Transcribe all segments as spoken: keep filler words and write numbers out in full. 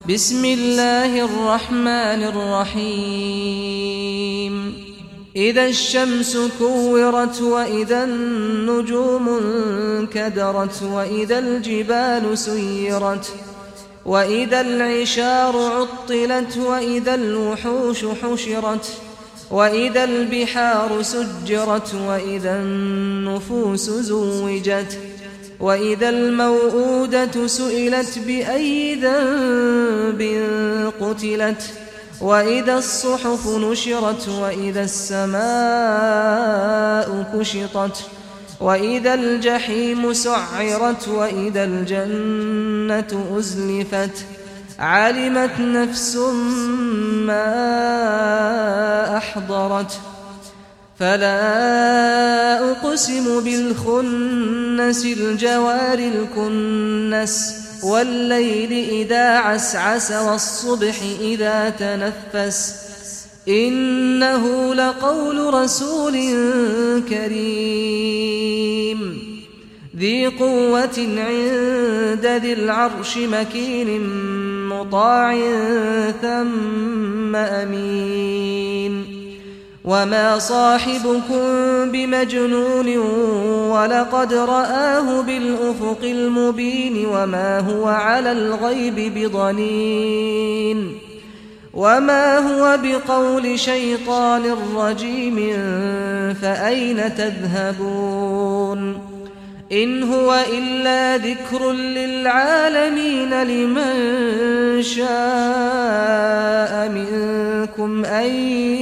بسم الله الرحمن الرحيم إذا الشمس كورت وإذا النجوم انكدرت وإذا الجبال سيرت وإذا العشار عطلت وإذا الوحوش حشرت وإذا البحار سجرت وإذا النفوس زوجت وإذا الموءودة سئلت بأي ذنب قتلت وإذا الصحف نشرت وإذا السماء كشطت وإذا الجحيم سعرت وإذا الجنة أزلفت علمت نفس ما أحضرت فلا أقسم بالخنس الجوار الكنس والليل إذا عسعس والصبح إذا تنفس إنه لقول رسول كريم ذي قوة عند ذي العرش مكين مطاع ثم أمين وما صاحبكم بمجنون ولقد رآه بالأفق المبين وما هو على الغيب بضنين وما هو بقول شيطان رجيم فأين تذهبون إن هو إلا ذكر للعالمين لمن شاء منكم أن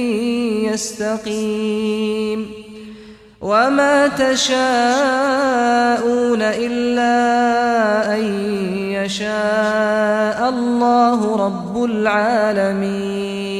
يستقيم وما تشاءون إلا أن يشاء الله رب العالمين.